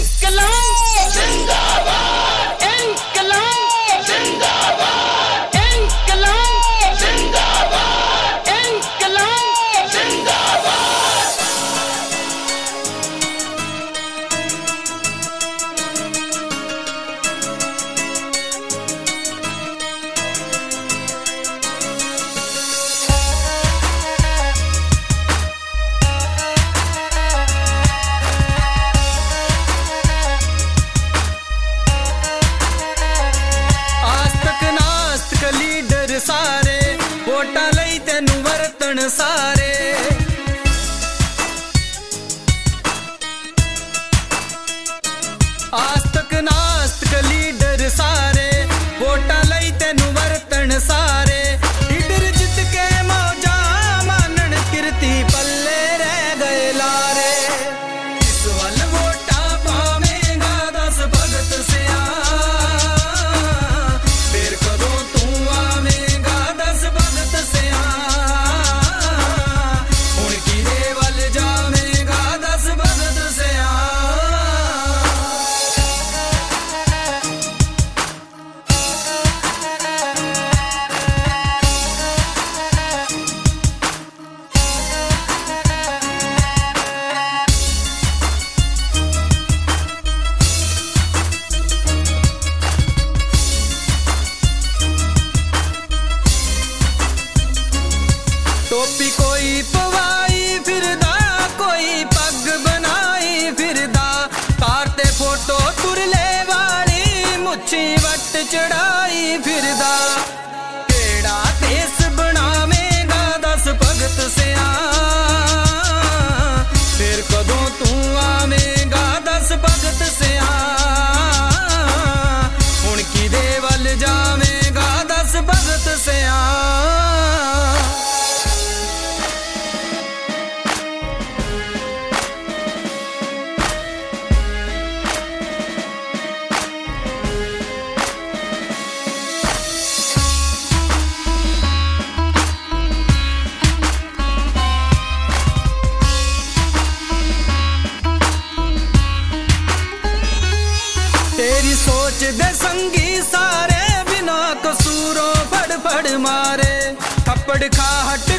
इंकलाब जिंदाबाद, इंकलाब जिंदाबाद, इंकलाब जिंदाबाद, इंकलाब जिंदाबाद। सारे वोटा लई तेनू वरतन सारे, आस्तक नास्तक लीडर सारे वोटा लई तेनू वरतन सारे। लीडर जित के मौजा मानन कीर्ति पल्ले रह गए लारे। इस वल वोटा पावेगा दस भगत सिया, फिर कदों तू आवेगा दस भगत सिया। हुण किदे वल जावेगा दस भगत सिया। टोपी कोई पवाई फिरदा, कोई पग बनाई फिरदा। कारते फोटो तुरले वाली मुच्छी वट चढ़ाई फिरदा। केड़ा देस बनावेगा दस भगत सिया, फिर कदों तू आवेगा दस भगत सिया। हुण किदे वल जावेगा दस भगत सिया। तेरी सोच दे संगी सारे बिना कसूरों फड़ फड़ मारे। थप्पड़ खा हट